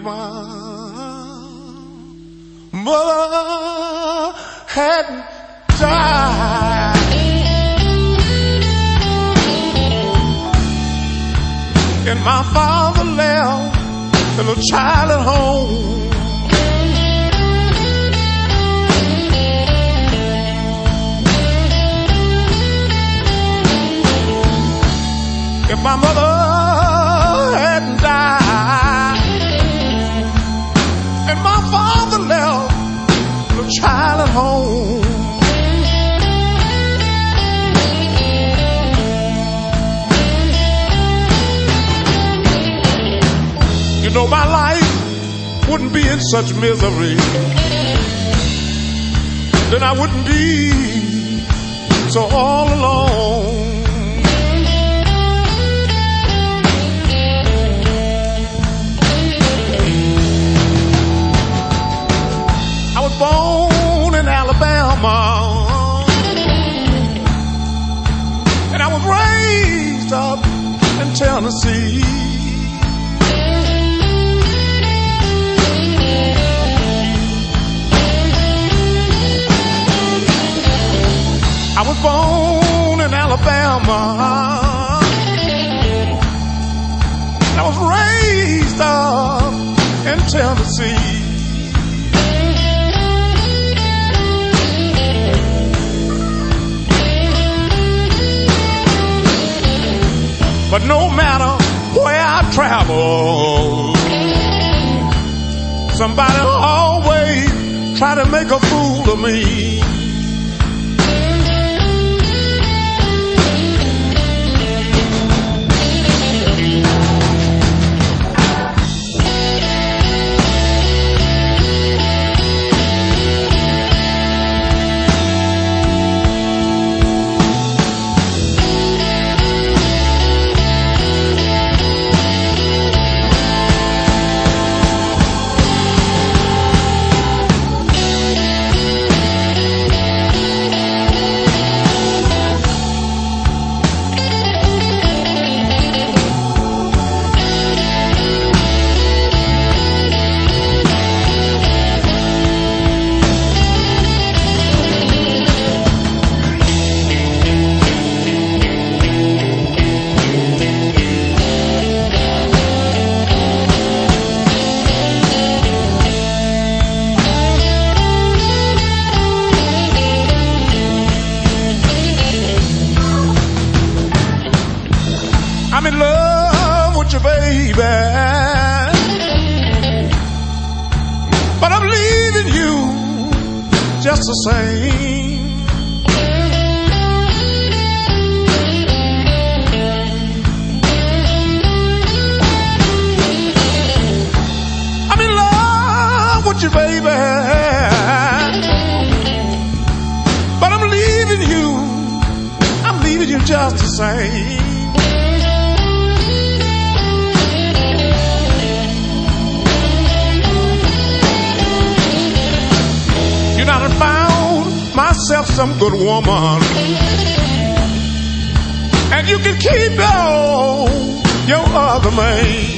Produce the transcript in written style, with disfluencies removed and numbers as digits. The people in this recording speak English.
mother had died. And my father left a little child at home. If my mother hadn't died, and my father left a little child at home, you know my life wouldn't be in such misery, then I wouldn't be so all alone. I was born in Alabama, and I was raised up in Tennessee. I was born in Alabama, and I was raised up in Tennessee. But no matter where I travel, somebody always try to make a fool of me. I'm in love with you, baby, but I'm leaving you just the same. I'm in love with you, baby, but I'm leaving you just the same. I done found myself some good woman, and you can keep your other man.